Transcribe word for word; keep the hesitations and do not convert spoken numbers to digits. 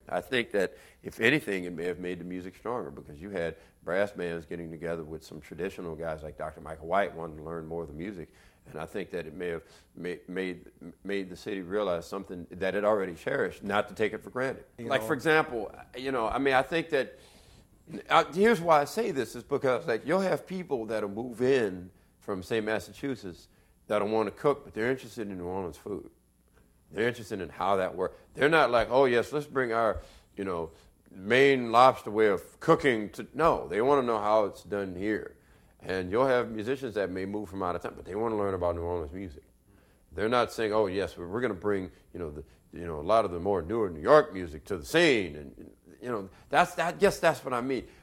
I think that, if anything, it may have made the music stronger because you had brass bands getting together with some traditional guys like Doctor Michael White wanting to learn more of the music. And I think that it may have made, made, made the city realize something that it already cherished, not to take it for granted. You like, know. For example, you know, I mean, I think that, I, here's why I say this, is because, like, you'll have people that'll move in from, say, Massachusetts that'll want to cook, but they're interested in New Orleans food. They're interested in how that works. They're not like, oh, yes, let's bring our, you know, Maine lobster way of cooking to, no, they want to know how it's done here. And you'll have musicians that may move from out of town, but they want to learn about New Orleans music. They're not saying, oh, yes, we're, we're going to bring, you know, the, you know, a lot of the more newer New York music to the scene. And, you know, that's that. Yes, that's what I mean.